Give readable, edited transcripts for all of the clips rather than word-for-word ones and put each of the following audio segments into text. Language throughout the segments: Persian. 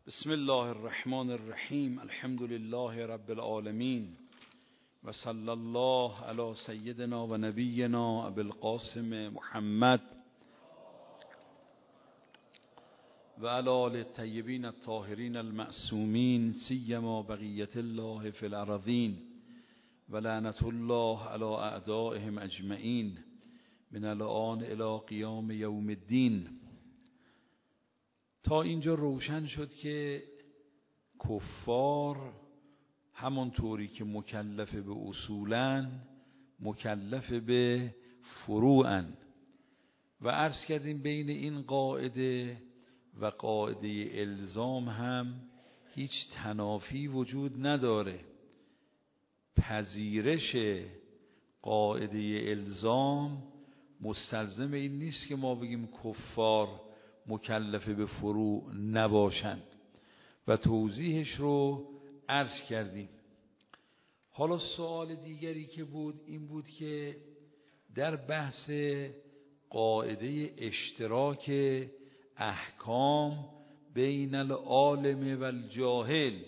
بسم الله الرحمن الرحیم. الحمد لله رب العالمین و صلی الله علی سیدنا و نبینا ابی القاسم محمد و علی آله الطیبین الطاهرین المعصومین سیما بقیة الله فی الارضین و لعنة الله علی اعدائهم اجمعین من الآن الی قیام یوم الدین. تا اینجا روشن شد که کفار همانطوری که مکلف به اصولن مکلف به فروعن و عرض کردیم بین این قاعده و قاعده الزام هم هیچ تنافی وجود نداره. پذیرش قاعده الزام مستلزم این نیست که ما بگیم کفار مکلف به فروع نباشند و توضیحش رو عرض کردیم. حالا سوال دیگری که بود این بود که در بحث قاعده اشتراک احکام بین العالم و الجاهل،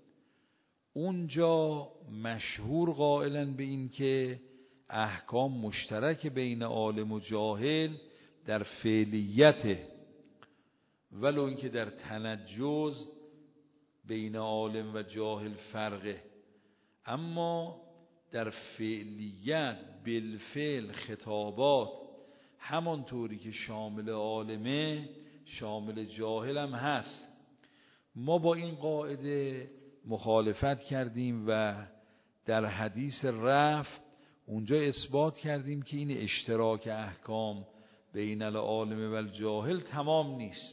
اونجا مشهور قائلن به این که احکام مشترک بین عالم و جاهل در فعلیته، ولو اینکه در تنجز بین عالم و جاهل فرقه، اما در فعلیت بالفعل خطابات همانطوری که شامل عالمه شامل جاهل هم هست. ما با این قاعده مخالفت کردیم و در حدیث رفع اونجا اثبات کردیم که این اشتراک احکام بین العالم و الجاهل تمام نیست.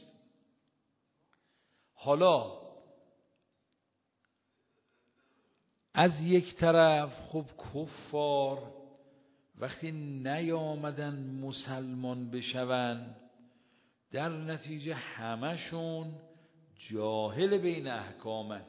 حالا از یک طرف خب کفار وقتی نیامدن مسلمان بشون در نتیجه همشون جاهل بین احکامن.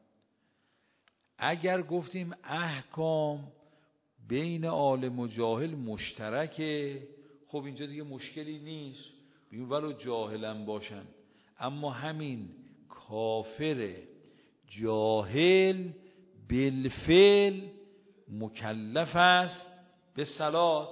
اگر گفتیم احکام بین عالم و جاهل مشترکه، خب اینجا دیگه مشکلی نیست، بگیم ولو جاهلن باشن، اما همین کافر جاهل بالفعل مکلف است به صلات.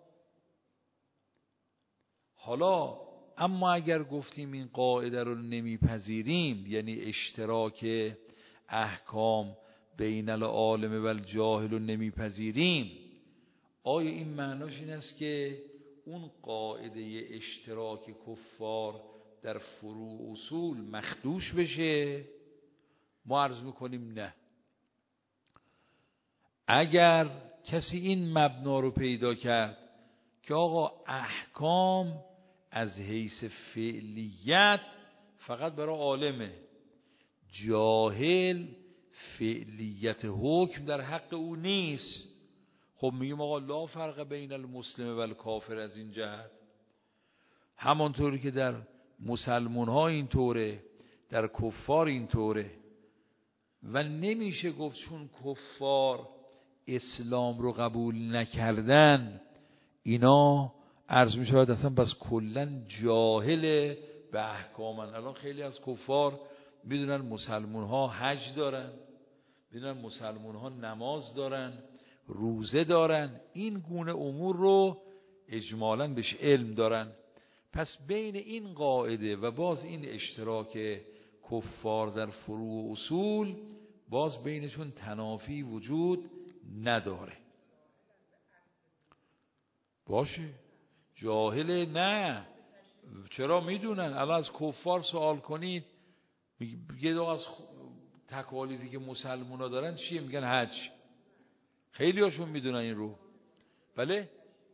حالا اما اگر گفتیم این قاعده رو نمیپذیریم، یعنی اشتراک احکام بین العالم و الجاهل رو نمیپذیریم، آیا این معناش این است که اون قاعده اشتراک کفار در فروع اصول مخدوش بشه؟ ما عرض میکنیم نه. اگر کسی این مبنا رو پیدا کرد که آقا احکام از حیث فعلیت فقط برای عالمه، جاهل فعلیت حکم در حق او نیست، خب میگیم آقا لا فرق بین المسلم و الکافر از این جهت. همانطوری که در مسلمان ها اینطوره، در کفار اینطوره، و نمیشه گفت چون کفار اسلام رو قبول نکردن اینا عرض می شود اصلا بس کلن جاهل به احکامن. الان خیلی از کفار میدونن مسلمان ها حج دارن، میدونن مسلمان ها نماز دارن، روزه دارن، این گونه امور رو اجمالاً بهش علم دارن. پس بین این قاعده و باز این اشتراک کفار در فروع اصول باز بینشون تنافی وجود نداره. باشه جاهل نه، چرا میدونن؟ الان از کفار سوال کنید یه دو از تکالیفی که مسلمان ها دارن چیه؟ میگن حج. خیلی هاشون میدونن این رو. بله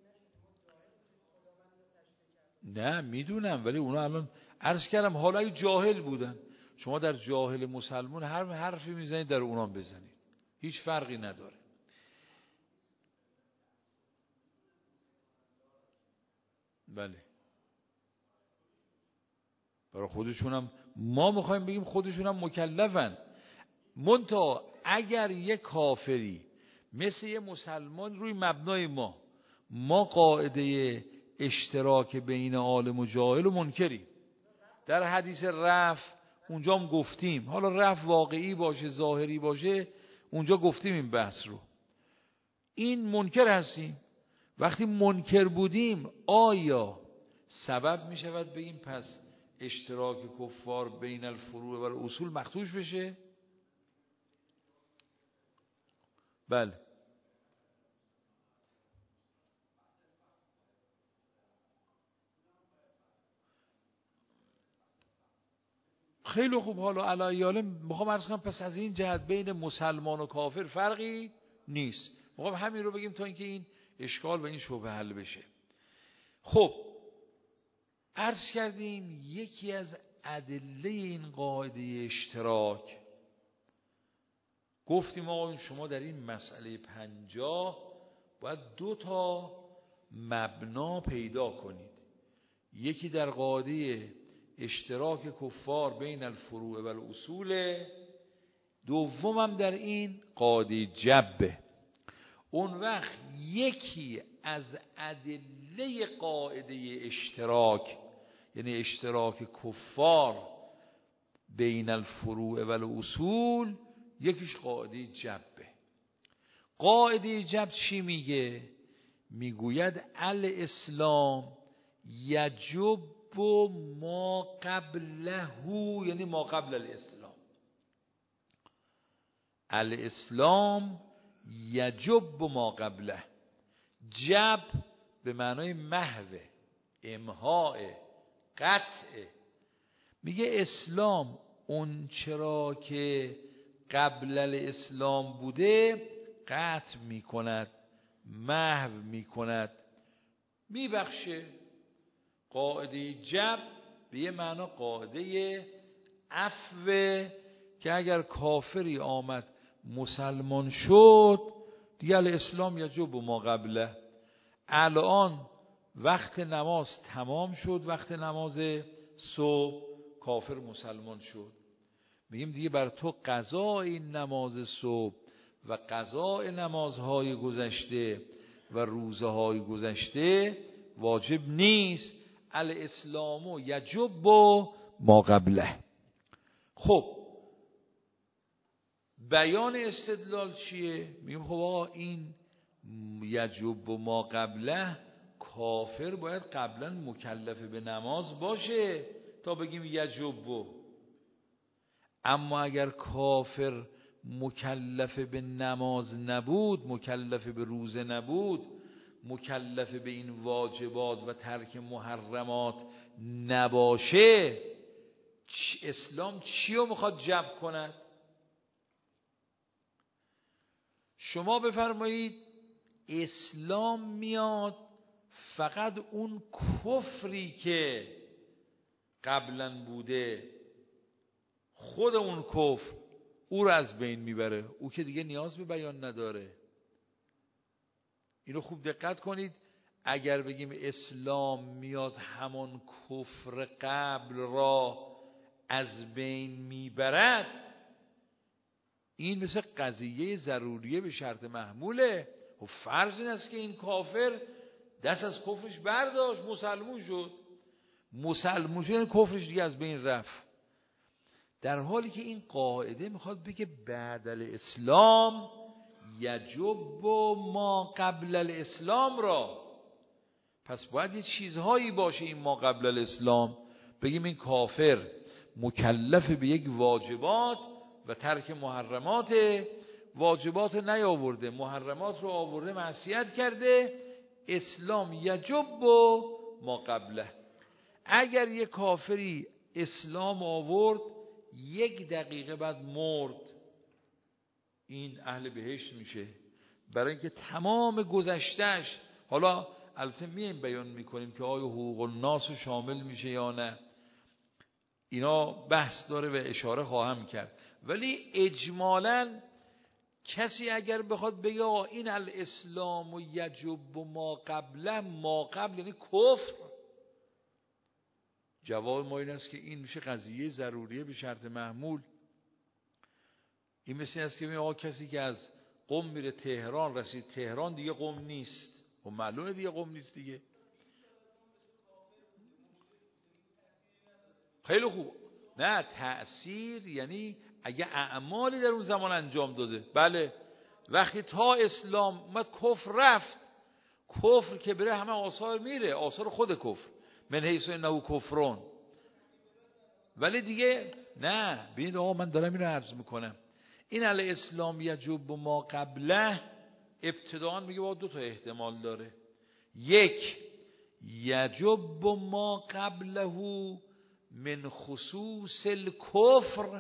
نه میدونم، ولی اونا الان عرض کردم حالا اگه جاهل بودن، شما در جاهل مسلمان هر حرفی میزنید در اونام بزنید، هیچ فرقی نداره. بله برای خودشونم ما میخوایم بگیم خودشونم مکلفن. منتها اگر یک کافری مثل یه مسلمان روی مبنای ما قاعده اشتراک بین عالم و جاهل و منکری، در حدیث رفع اونجا هم گفتیم، حالا رفع واقعی باشه ظاهری باشه، اونجا گفتیم این بحث رو. این منکر هستیم. وقتی منکر بودیم آیا سبب می شود بگیم پس اشتراک کفار بین الفروع و الاصول مخدوش بشه؟ بله. خیلی خوب. حالا علایاله میخوام عرض کنم پس از این جهت بین مسلمان و کافر فرقی نیست. میخوام همین رو بگیم تا اینکه این اشکال و این شبهه حل بشه. خب عرض کردیم یکی از ادله این قاعده اشتراک، گفتیم آقا شما در این مسئله 50 باید 2 تا مبنا پیدا کنید. یکی در قاعده اشتراک کفار بین الفروع و الاصول، دومم در این قاعده جبه. اون وقت یکی از ادله قاعده اشتراک، یعنی اشتراک کفار بین الفروع و الاصول، یکیش قاعده جبه. قاعده جب چی میگه؟ میگوید الاسلام یجب ما قبله، یعنی ما قبل الاسلام. الاسلام یجب ما قبله. جب به معنای محو، امحاء، قطع. میگه اسلام اون چرا که قبل الاسلام بوده قطع میکند، محو میکند، میبخشه. قاعده جب به یه معنا قاعده عفو، که اگر کافری آمد مسلمان شد دیگه الاسلام یجب ما قبله. الان وقت نماز تمام شد، وقت نماز صبح، کافر مسلمان شد، میگیم دیگه بر تو قضای نماز صبح و قضای نمازهای گذشته و روزهای گذشته واجب نیست. الاسلام یجب ما قبله. خب بیان استدلال چیه؟ میگیم خب آقا این یجب ما قبله، کافر باید قبلا مکلف به نماز باشه تا بگیم یجب. اما اگر کافر مکلف به نماز نبود، مکلف به روزه نبود، مکلف به این واجبات و ترک محرمات نباشه، اسلام چی رو میخواد جبر کند؟ شما بفرمایید اسلام میاد فقط اون کفری که قبلا بوده، خود اون کفر او رو از بین میبره، او که دیگه نیاز به بیان نداره. اینو خوب دقت کنید. اگر بگیم اسلام میاد همان کفر قبل را از بین میبرد، این مثل قضیه ضروریه به شرط محموله. و فرض این است که این کافر دست از کفرش برداشت، مسلمون شد، مسلمون شد، کفرش دیگه از بین رفت. در حالی که این قاعده میخواد بگه بعد الاسلام یجب ما قبل الاسلام را، پس باید یه چیزهایی باشه این ما قبل الاسلام. بگیم این کافر مکلف به یک واجبات و ترک محرمات، واجبات نیاورده، محرمات رو آورده، معصیت کرده، اسلام یجب ما قبله. اگر یک کافری اسلام آورد 1 دقیقه بعد مرد، این اهل بهشت میشه، برای اینکه تمام گذشتهش، حالا البته میایم بیان میکنیم که آیا حقوق الناس شامل میشه یا نه، اینا بحث داره و اشاره خواهم کرد، ولی اجمالاً کسی اگر بخواد بگه این الاسلام و یجب ما قبله، ما قبل یعنی کفر، جواب ما این است که این میشه قضیه ضروریه به شرط محمول. این مثل است که آقا کسی که از قم میره تهران، رسید تهران دیگه قم نیست، و معلومه دیگه قم نیست دیگه. خیلی خوب. نه تأثیر یعنی اگه اعمالی در اون زمان انجام داده، بله. وقتی تا اسلام اومد کفر رفت، کفر که بره همه آثار میره، آثار خود کفر، من حیث انه کفرون. ولی دیگه نه، ببینید آقا من دارم اینو عرض میکنم، این الاسلام یجب ما قبله ابتداء میگه با دو تا احتمال داره. یک، یجب ما قبله من خصوص الکفر،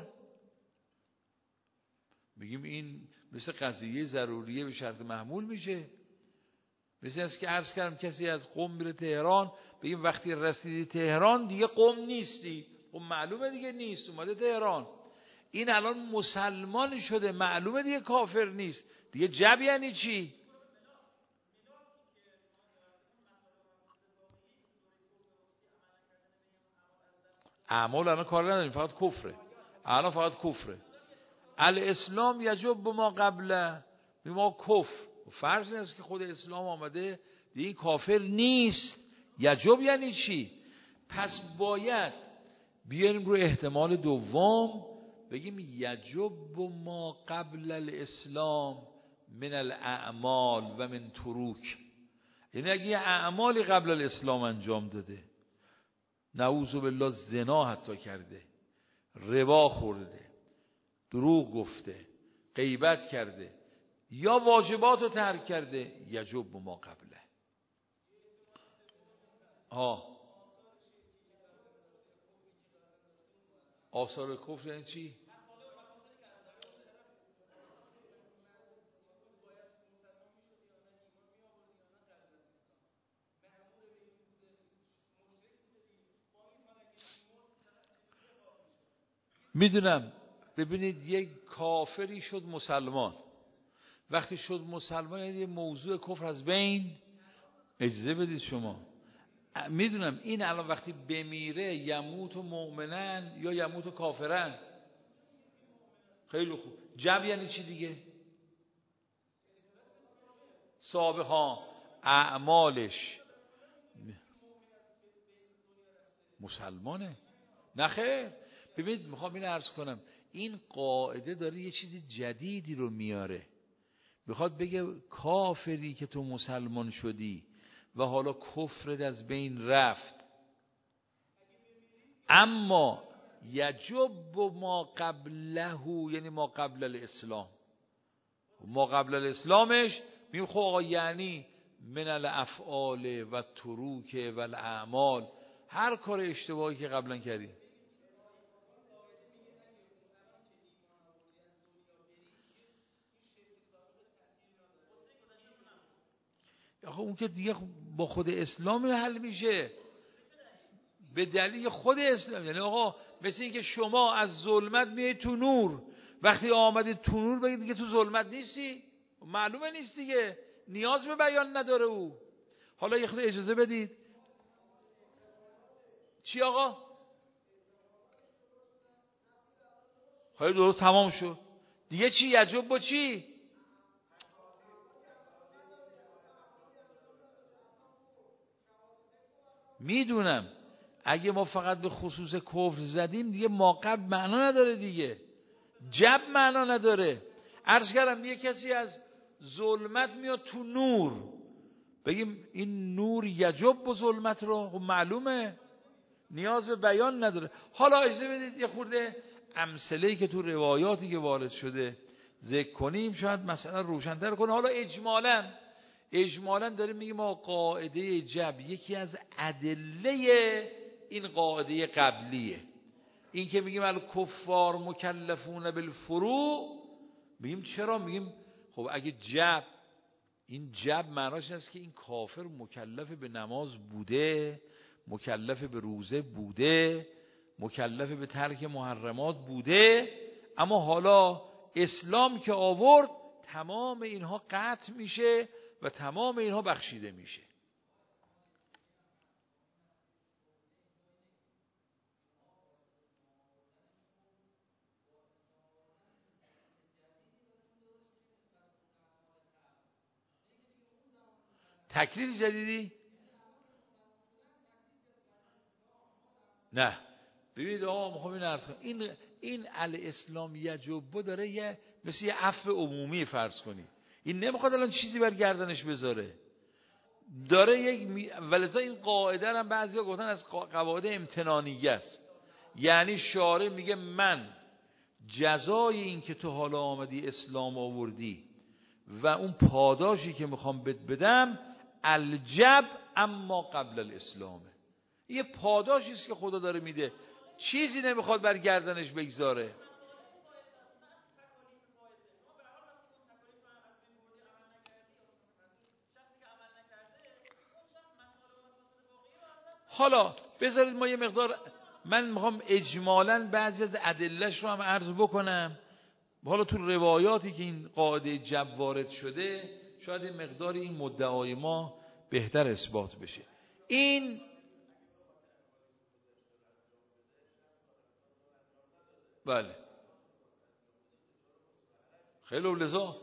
میگیم این مثل قضیه ضروریه به شرط محمول میشه. مثل از که عرض کردم کسی از قم میره تهران، بگیم وقتی رسیدی تهران دیگه قم نیستی، خب معلومه دیگه نیست، اومده تهران. این الان مسلمان شده، معلومه دیگه کافر نیست دیگه. جب یعنی چی؟ اعمال الان کار نداریم، فقط کفره الان، فقط کفره. الاسلام یجب ما قبله، ما کفر فرض نیست که خود اسلام آمده دیگه این کافر نیست. یجب یعنی چی؟ پس باید بیاریم روی احتمال دوم، بگیم یجب ما قبل الاسلام من الاعمال و من تروک. یعنی اگه یه اعمالی قبل الاسلام انجام داده، نعوذ بالله زنا حتی کرده، ربا خورده، دروغ گفته، غیبت کرده، یا واجبات رو ترک کرده، یجب ما قبله. آثار کفر یعنی چی؟ میدونم. ببینید یک کافری شد مسلمان، وقتی شد مسلمان یعنی یه موضوع کفر از بین. اجازه بدید شما، میدونم این الان وقتی بمیره یموت و مؤمنن یا یموت و کافرن. خیلی خوب. جب یعنی چی دیگه؟ سابقا اعمالش مسلمانه. نه خیر. ببینید میخوام این عرض کنم، این قاعده داره یه چیز جدیدی رو میاره. میخواد بگه کافری که تو مسلمان شدی و حالا کفرت از بین رفت، اما یجب ما قبله، یعنی ما قبل الاسلام، ما قبل الاسلامش میگه خب آقا یعنی من الافعال و تروک و الاعمال، هر کار اشتباهی که قبلا کردی. آخه اون که دیگه با خود اسلام حل میشه، به دلیل خود اسلام. یعنی آقا مثل این که شما از ظلمت میای تو نور، وقتی آمدی تو نور بگید دیگه تو ظلمت نیستی، معلومه نیست دیگه، نیاز به بیان نداره او. حالا یه خود اجازه بدید. چی آقا؟ خیلی درست، تمام شد دیگه. چی یجب با چی؟ میدونم اگه ما فقط به خصوص کفر زدیم دیگه ما قبل معنا نداره دیگه، جب معنا نداره. عرض کردم یه کسی از ظلمت میاد تو نور، بگیم این نور یجب با ظلمت رو، خب معلومه نیاز به بیان نداره. حالا اجازه بدید یه خورده امثله‌ای که تو روایاتی که وارد شده ذکر کنیم، شاید مسئله روشن‌تر کنه. حالا اجمالاً داریم میگیم ما قاعده جب یکی از ادله این قاعده قبلیه. این که میگیم الکفار مکلفون بالفروع، میگیم چرا؟ میگیم خب اگه جب، این جب معناش است که این کافر مکلف به نماز بوده، مکلف به روزه بوده، مکلف به ترک محرمات بوده، اما حالا اسلام که آورد تمام اینها قطع میشه و تمام اینها بخشیده میشه. تکلیف جدیدی؟ نه، ببینید آقا میخوام این عرض کنم این الاسلام یجب داره یه مثل یه عفو عمومی فرض کنید، این نمیخواد الان چیزی بر گردنش بذاره، داره یک ولذا این قاعده هم بعضیا گفتن از قواعد امتنانیه است. یعنی شارع میگه من جزای این که تو حالا آمدی اسلام آوردی و اون پاداشی که میخوام بدم الجب اما قبل الاسلامه، یه پاداشی است که خدا داره میده، چیزی نمیخواد بر گردنش بگذاره. حالا بذارید ما یه مقدار، من میخوام اجمالاً بعضی از ادله‌اش رو هم عرض بکنم. حالا تو روایاتی که این قاعده جب وارد شده شاید این مقدار این مدعای ما بهتر اثبات بشه. این بله خیلی لذا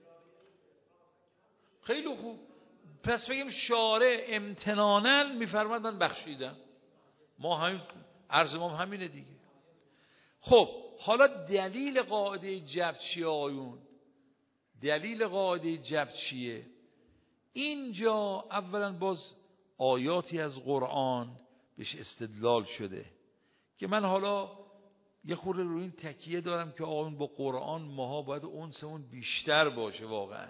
خیلی خوب، پس بگیم شارع امتناناً میفرماد من بخشیدم، ما همین عرض ما همینه دیگه. خب حالا دلیل قاعده جب چیه آیون؟ دلیل قاعده جب چیه؟ اینجا اولا باز آیاتی از قرآن بهش استدلال شده که من حالا یه خورده روی این تکیه دارم که آیون با قرآن ماها باید اونسمون بیشتر باشه واقعا.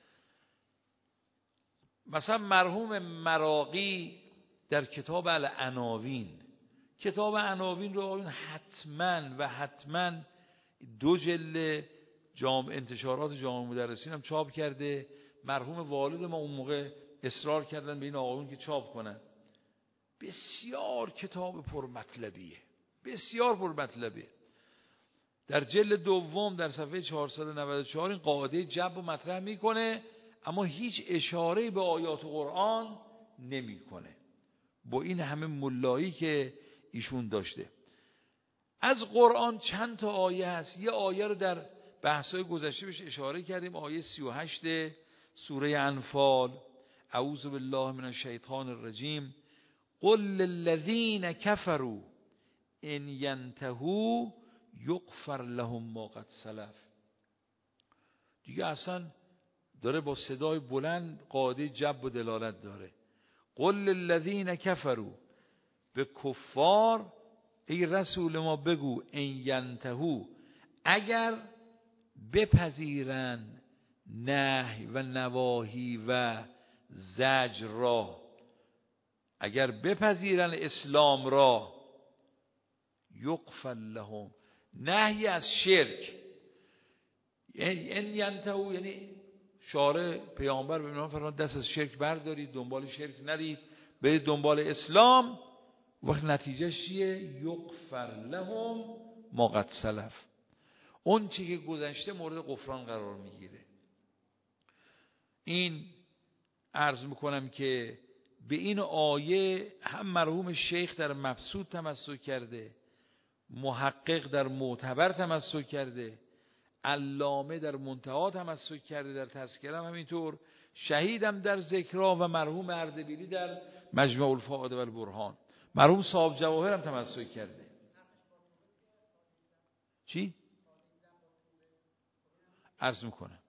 مثلا مرحوم مراغی در کتاب العناوین، کتاب عناوین رو آیون حتما 2 جلد انتشارات جامعه مدرسین هم چاپ کرده. مرحوم والد ما اون موقع اصرار کردن به این آقایون که چاپ کنن. بسیار کتاب پرمطلبیه، بسیار پرمطلبیه. در جلد 2 در صفحه 494 این قاعده جب رو مطرح میکنه اما هیچ اشاره به آیات قرآن نمیکنه، با این همه ملایی که ایشون داشته. از قرآن چند تا آیه هست. یه آیه رو در بحث‌های گذشته بهش اشاره کردیم، آیه 38 سوره انفال، اعوذ بالله من الشیطان الرجیم، قل للذین کفروا ان ینتهوا یغفر لهم ما قد سلف. دیگه اصلا داره با صدای بلند قاعده جب و دلالت داره. قل للذین کفروا، به کفار ای رسول ما بگو، ان ینتهوا، اگر بپذیرن نهی و نواهی و زجر را، اگر بپذیرن اسلام را، یغفر لهم، نهی از شرک، ان ینتهوا یعنی شارع پیامبر به اینا فرمان دست از شرک بردارید، دنبال شرک نرید، برید دنبال اسلام. وقت نتیجه چیه؟ یغفر لهم ما قد سلف، اون چی که گذشته مورد غفران قرار میگیره. این عرض میکنم که به این آیه هم مرحوم شیخ در مبسوط تمسک کرده، محقق در معتبر تمسک کرده، علامه در منتهی تمسک کرده، در تذکره هم همینطور، شهیدم در ذکرها و مرحوم اردبیلی در مجمع الفوائد و البرهان، مرحوم صاحب جواهر هم تمسک کرده. چی؟ عرض میکنم.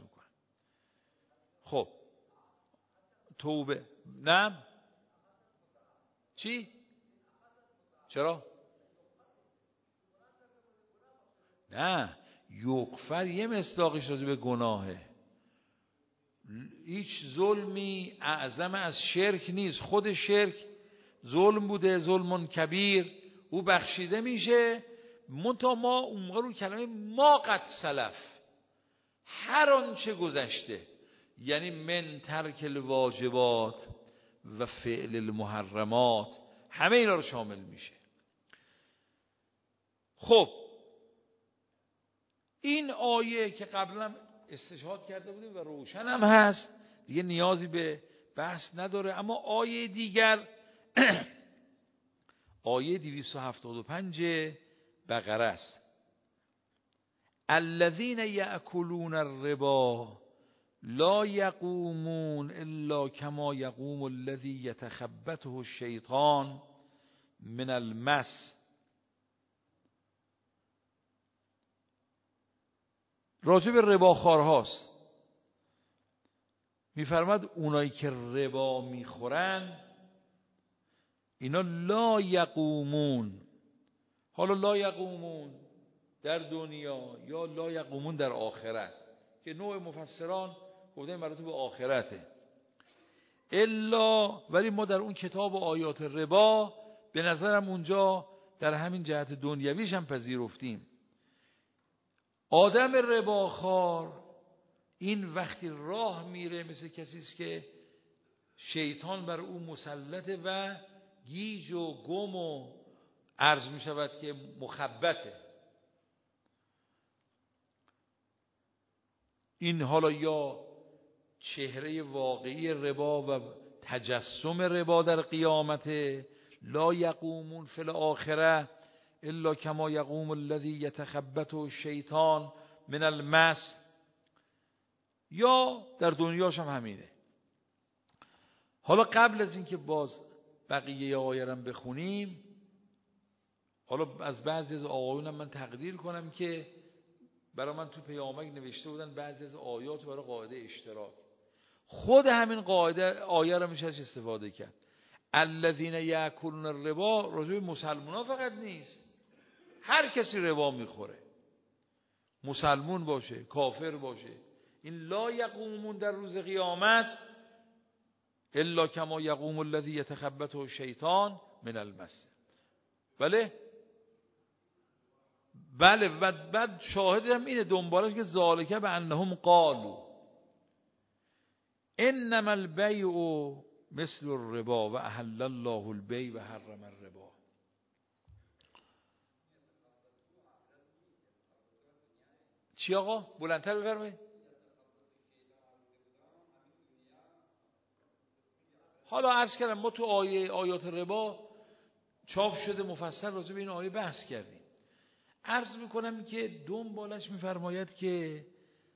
خب توبه نه چی؟ چرا؟ نه، یغفر یه مصداقش راجع به گناهه، هیچ ظلمی اعظم از شرک نیست. خود شرک ظلم بوده، ظلم کبیر، او بخشیده میشه. منتها ما اون موقع رو کلمه ما قد سلف، هر آنچه گذشته، یعنی من ترک الواجبات و فعل المحرمات، همه اینا رو شامل میشه. خب این آیه که قبلا استشهاد کرده بودیم و روشن هم هست دیگه، نیازی به بحث نداره. اما آیه دیگر آیه 275 بقره است. الذين يأكلون الربا لا يقومون الا كما يقوم الذي يتخبطه الشيطان من المس راجع به رباخوارهاست. میفرماد اونایی که ربا میخورن اینا لا یقومون. حالا لا یقومون در دنیا یا لا یقومون در آخرت، که نوع مفسران گفتن مربوط به آخرته. الا ولی ما در اون کتاب و آیات ربا به نظرم اونجا در همین جهت دنیویش هم پذیرفتیم. آدم رباخوار این وقتی راه میره مثل کسی است که شیطان بر او مسلطه و گیج و گم و عرض می شود که مخبته. این حالا یا چهره واقعی ربا و تجسم ربا در قیامت، لا یقومون فی الاخره الا کما یقوم الذی یتخبطه الشیطان من المس، یا در دنیاش هم همینه. حالا قبل از اینکه باز بقیه آیه رو بخونیم، حالا از بعضی از آقایونم من تقدیر کنم که برای من تو پیامک نوشته بودن بعضی از آیات برای قاعده اشتراک. خود همین قاعده آیه رو میشه استفاده کرد. الذین یاکلون الربا راجع به مسلمان‌ها فقط نیست، هر کسی ربا میخوره، مسلمون باشه کافر باشه، این لا یقومون در روز قیامت الا کما یقوم الذی یتخبطه الشیطان من المس. بله و بعد شاهد هم اینه دنبالش که ذالک بانهم قالوا انما البیع مثل الربا و احل الله البیع و حرم الربا. چی آقا؟ بلندتر بفرمایید. حالا عرض کردم ما تو آیات ربا چاپ شده مفصل راجع به این آیه بحث کردیم. عرض میکنم که دنبالش میفرماید که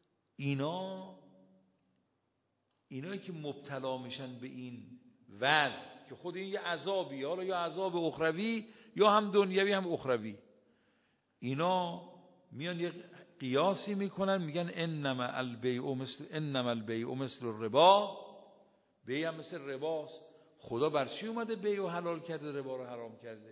اینایی که مبتلا میشن به این وضع که خود این یه عذابی، حالا یا عذاب اخروی یا هم دنیوی هم اخروی، اینا میان یه قیاسی میکنن میگن انما البیع مثل الربا، بیع هم مثل رباست. خدا بر چی اومده بیع رو حلال کرده ربا رو حرام کرده؟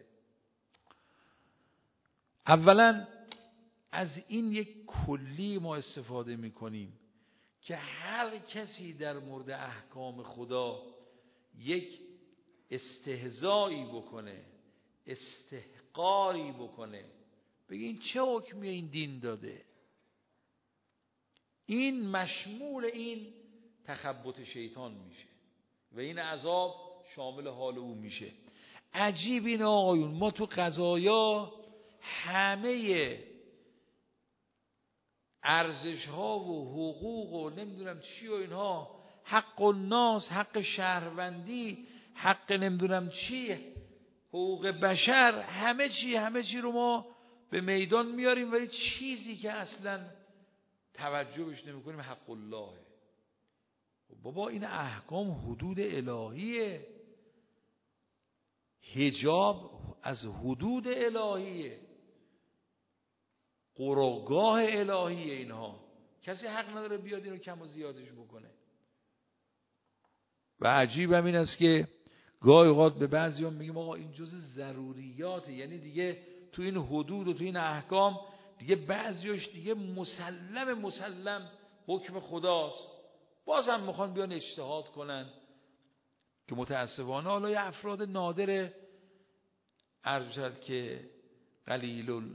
اولا از این یک کلی ما استفاده میکنیم که هر کسی در مورد احکام خدا یک استهزایی بکنه، استحقاری بکنه، بگه این چه حکمی این دین داده، این مشمول این تخبط شیطان میشه و این عذاب شامل حال او میشه. عجیب این آقایون، ما تو قضایا همه ارزش ها و حقوق و نمیدونم چی و اینها، حق الناس، حق شهروندی، حق نمیدونم چی، حقوق بشر، همه چی رو ما به میدان میاریم، ولی چیزی که اصلا توجه بهش نمیکنیم حق الله. بابا این احکام حدود الهیه، حجاب از حدود الهیه، قرارگاه الهیه، اینها کسی حق نداره بیاد اینو کم و زیادش بکنه. و عجیب هم این است که گاهی اوقات به بعضی‌ها میگیم آقا این جزء ضروریاته، یعنی دیگه تو این حدود و تو این احکام دیگه بعضیاش دیگه مسلم حکم خداست، باز هم میخوان بیان اجتهاد کنن که متاسفانه حالا یه افراد نادر عرض شد که قلیل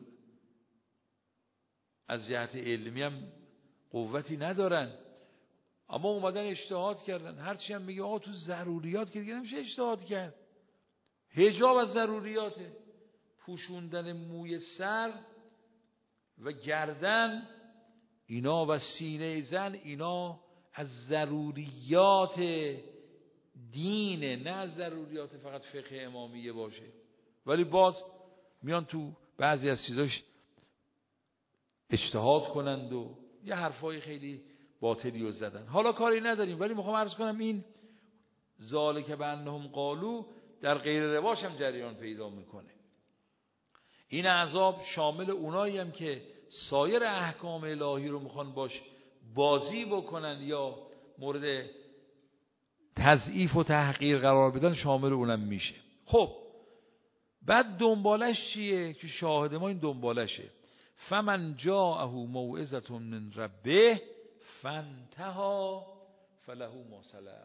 از جهت علمی هم قوتی ندارن، اما اومدن اجتهاد کردن. هرچی هم میگه آقا تو ضروریات که دیگه نمیشه اجتهاد کرد. حجاب از ضروریاته، پوشوندن موی سر و گردن اینا و سینه زن اینا از ضروریات دینه، نه از ضروریات فقط فقه امامیه باشه. ولی باز میان تو بعضی از چیزاش اجتهاد کنند و یه حرفای خیلی باطلی رو زدن. حالا کاری نداریم، ولی میخوام عرض کنم این ذالک بانهم قالوا در غیر رباش هم جریان پیدا میکنه. این عذاب شامل اونایی هم که سایر احکام الهی رو میخوان باش بازی بکنن یا مورد تضعیف و تحقیر قرار بدن شامل اونم میشه. خب بعد دنبالش چیه که شاهد ما این دنبالشه؟ فمن جاءه موعظة من ربه فانتهى فله ما سلف.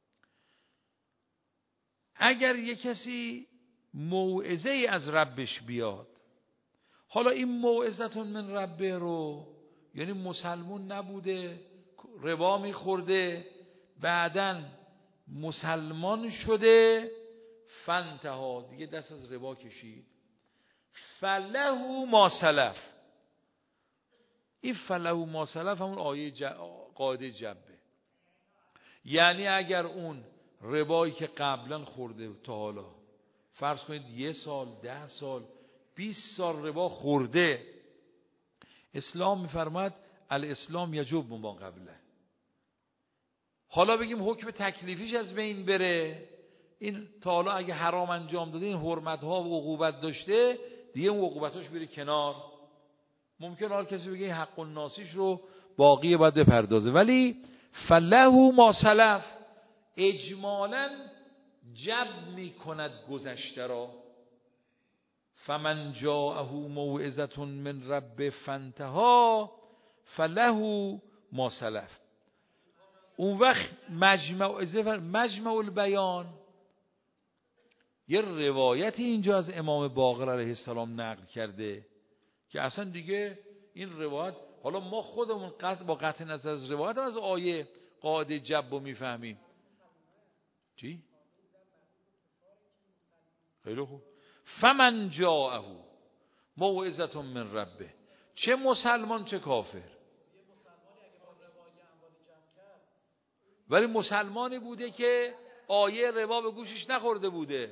اگر یک کسی موعظه ای از ربش بیاد، حالا این موعظة من ربه رو یعنی مسلمون نبوده، ربا میخورده، بعدن مسلمان شده، فانتهى دیگه دست از ربا کشید، فله ما سلف. این فله ما سلف همون آیه قاعده جبه، یعنی اگر اون ربایی که قبلا خورده تا حالا فرض کنید 1 سال 10 سال 20 سال ربا خورده، اسلام میفرماد الاسلام یجب ما قبله. حالا بگیم حکم تکلیفیش از بین بره، این تا حالا اگه حرام انجام داده این حرمت ها و عقوبت داشته، دیگه اون عقوبتاش بره کنار. ممکن حال کسی بگه حق الناسیش رو باقی باید بپردازه، ولی فله ما سلف اجمالاً جب می کند گذشته را. فمن جاءه موعظة من رب فانتهى فله ما سلف. اون وقت مجمع البیان یه روایتی اینجا از امام باقر علیه السلام نقل کرده که اصلا دیگه این روایت، حالا ما خودمون با قطع نظر از روایت از آیه قاعده جب رو میفهمیم. چی؟ خیلی خوب. فمن جاءه موعظة من ربه، چه مسلمان چه کافر، ولی مسلمانی بوده که آیه ربا به گوشش نخورده بوده.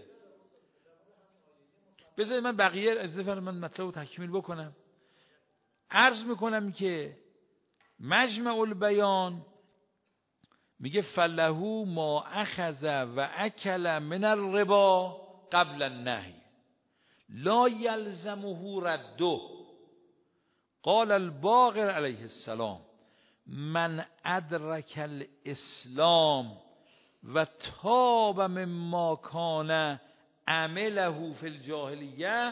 بذارید من بقیه از من مطلب رو تکمیل بکنم. عرض میکنم که مجمع البیان میگه فله ما اخذ و اکل من الربا قبل النهی لا یلزمه رده. قال الباقر علیه السلام من ادرک الاسلام و تاب مما کان عمله فی الجاهلیه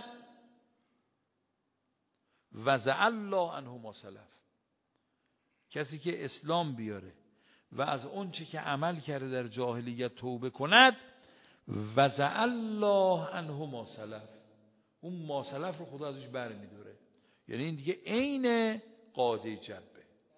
وزع الله عنه ما سلف. کسی که اسلام بیاره و از اون چه که عمل کرده در جاهلیت توبه کند، وزع الله عنه ما سلف، اون ما سلف رو خدا ازش بر می‌داره. یعنی این دیگه عین قاعده جبه.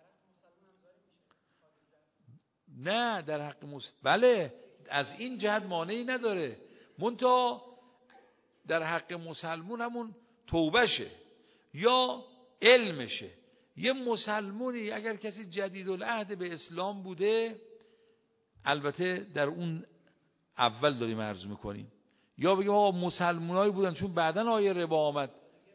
نه در حق بله از این جهت مانعی نداره، منتها در حق مسلمون همون توبهشه یا علمشه. یه مسلمونی اگر کسی جدید العهد به اسلام بوده، البته در اون اول داریم عرض میکنیم، یا بگیم آقا مسلمونایی بودن چون بعدن آیه ربا آمد.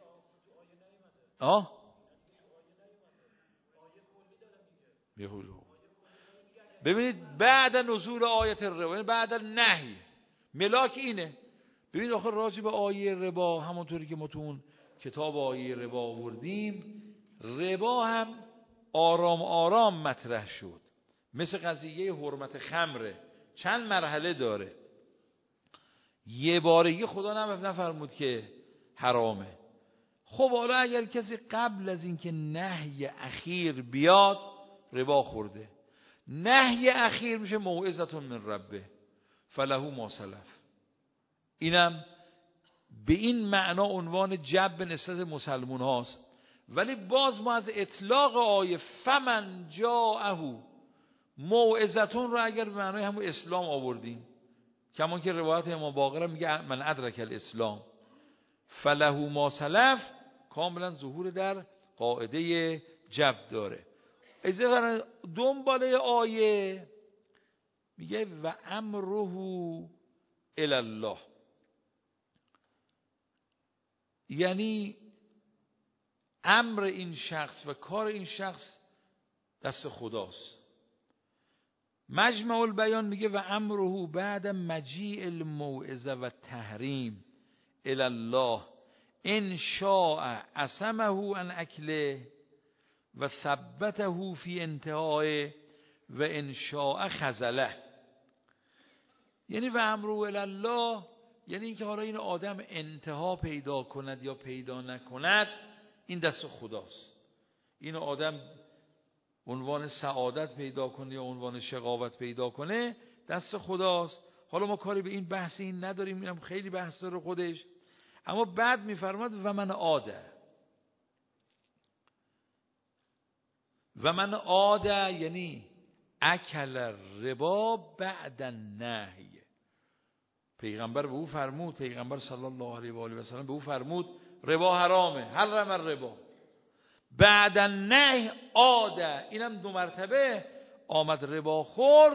ببینید بعد نزول آیت ربا، بعد نهی ملاک اینه. ببینید آخر راجع به آیه ربا همونطوری که ما تو اون کتاب آیه ربا آوردیم، ربا هم آرام آرام مطرح شد، مثل قضیه حرمت خمره چند مرحله داره. یه بارگی خدا نفرمود که حرامه. خب حالا اگر کسی قبل از اینکه نهی اخیر بیاد ربا خورده، نهی اخیر میشه موعظة من ربه فله ما سلف. اینم به این معنا عنوان جب نسبت مسلمون هاست، ولی باز ما از اطلاق آیه فمن جاءه موعظتون رو اگر به معنای همون اسلام آوردیم، کمان که روایت امام باقر میگه من ادرک الاسلام فله ما سلف، کاملا ظهور در قاعده جب داره. از دنباله آیه میگه و امره الی الله، یعنی امر این شخص و کار این شخص دست خداست. مجمع البیان میگه و امره بعد مجیء الموعظه و تحریم الی الله ان شاء عصمه عن اکله و ثبته فی انتهاء و ان شاء خذله. یعنی و امره الی الله، یعنی اینکه حالا این آدم انتها پیدا کند یا پیدا نکند این دست خداست. این آدم عنوان سعادت پیدا کنه یا عنوان شقاوت پیدا کنه دست خداست. حالا ما کاری به این بحث این نداریم، اینم خیلی بحث داره خودش. اما بعد میفرماد و من عاده یعنی اکل ربا بعد النهی. پیغمبر به او فرمود، پیغمبر صلی الله علیه و آله و سلم به او فرمود ربا حرامه، حرم الربا. بعد النهی عاده، اینم 2 مرتبه آمد ربا خورد.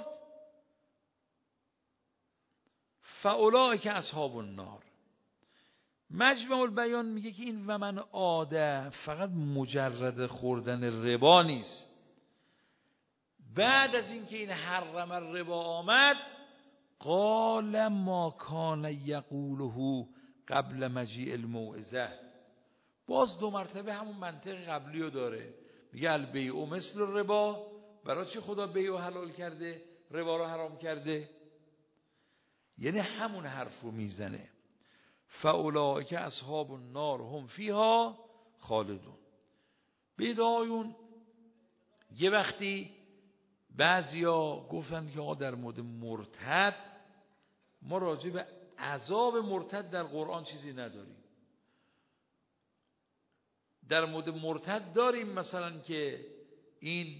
فاولئک اصحاب النار. مجمع البیان میگه که این و من عاده فقط مجرد خوردن ربا نیست. بعد از اینکه این حرم الربا آمد قال ما کان یقوله قبل مجیء الموعظه. باز 2 مرتبه همون منطق قبلی رو داره. میگه البیع مثل الربا. برای چی خدا بیع رو حلال کرده ربا رو حرام کرده؟ یعنی همون حرف رو میزنه. فاولئک اصحاب النار هم فیها خالدون. بیدایون یه وقتی بعضیا گفتن که آقا در مورد مرتد ما راجع به عذاب مرتد در قرآن چیزی نداریم. در مورد مرتد داریم مثلا که این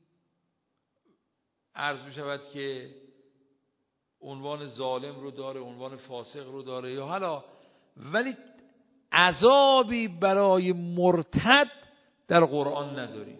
عرض می شود که عنوان ظالم رو داره، عنوان فاسق رو داره یا حالا، ولی عذابی برای مرتد در قرآن نداریم.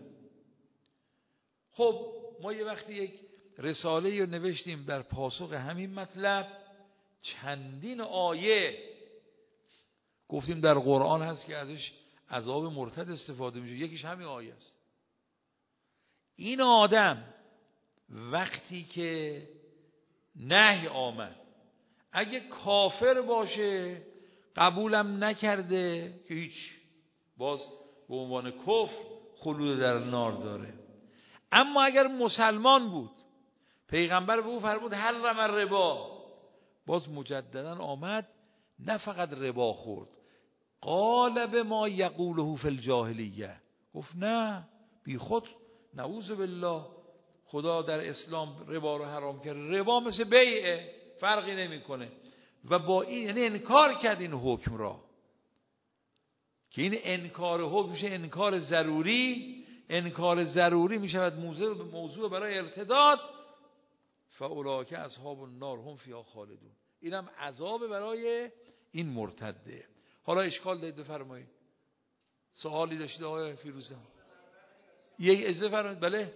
خب ما یه وقتی یک رساله رو نوشتیم در پاسخ همین مطلب، چندین آیه گفتیم در قرآن هست که ازش عذاب مرتد استفاده میشه. یکیش همین آیه است. این آدم وقتی که نهی آمد اگه کافر باشه قبولم نکرده که هیچ، باز به عنوان کفر خلود در نار داره. اما اگر مسلمان بود پیغمبر به او فرمود حرم الربا، باز مجددا آمد نه فقط ربا خورد، قال به ما یقوله فی الجاهلیه، گفت نه بی خود نعوذ بالله خدا در اسلام ربا رو حرام کرد، ربا مثل بیعه فرقی نمیکنه. و با این یعنی انکار کرد این حکم را، که این انکار حکم میشه انکار ضروری. انکار ضروری میشود موضوع برای ارتداد. فاولئک اصحاب النار هم فیها خالدون. اینم عذاب برای این مرتده. حالا اشکال دارید بفرمایید. سوالی داشتید آقای فیروزه؟ یک اجازه فرمایید. بله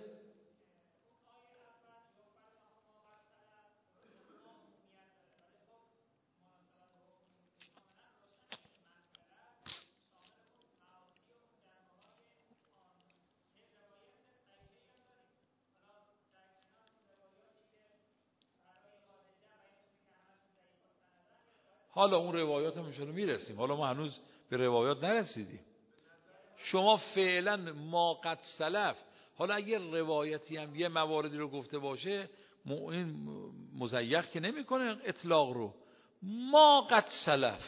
حالا اون روایات هم انشاءالله میرسیم. حالا ما هنوز به روایات نرسیدیم. شما فعلا ما قد سلف، حالا اگر روایتی هم یه مواردی رو گفته باشه این مزیق که نمیکنه اطلاق رو. ما قد سلف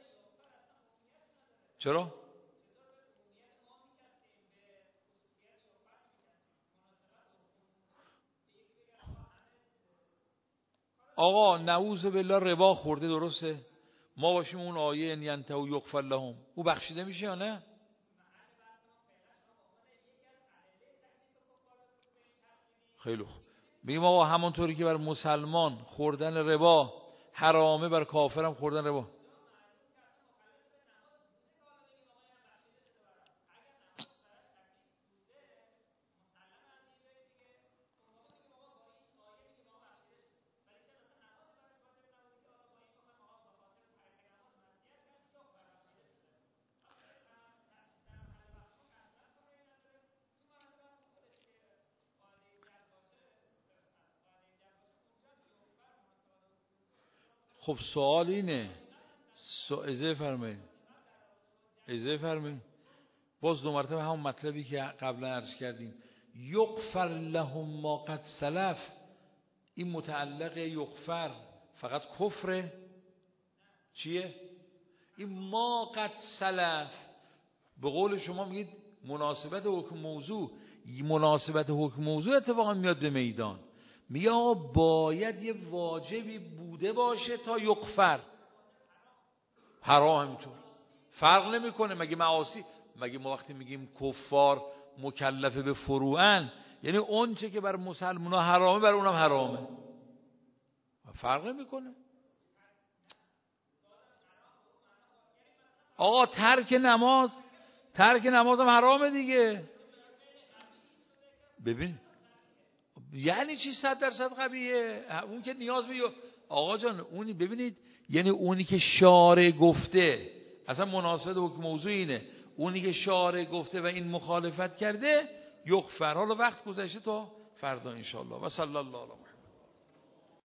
چرا؟ آقا نعوذ بالله ربا خورده درسته؟ ما باشیم اون آیه ان ینتهوا یغفر لهم، او بخشیده میشه یا نه؟ خیلی خوب. میگیم آقا همونطوری که بر مسلمان خوردن ربا حرامه، بر کافرم خوردن ربا. خب سوال اینه، اجازه فرمایید. اجازه فرمایید باز دو مرتبه همون مطلبی که قبلا عرض کردیم، یغفر لهم ما قد سلف، این متعلق یغفر فقط کفره؟ چیه؟ این ما قد سلف به قول شما میگید مناسبت حکم موضوع، مناسبت حکم موضوع اتفاقا میاد به میدان، میگه آقا باید یه واجبی بوده باشه تا یغفر. حرام همینطور فرق نمیکنه. مگه معاصی، مگه ما وقتی میگیم کفار مکلف به فروعن، یعنی اون چه که بر مسلمان‌ها حرامه بر اونم حرامه، فرق نمیکنه. آقا ترک نماز هم حرامه دیگه. ببین یعنی چی 100% قبیحه؟ اون که نیاز به آقا جان اونی ببینید، یعنی اونی که شارع گفته، اصلا مناسبت حکم موضوع اینه، اونی که شارع گفته و این مخالفت کرده یغفر. حالا وقت گذشته تا فردا ان شاء الله. و صلی الله علیه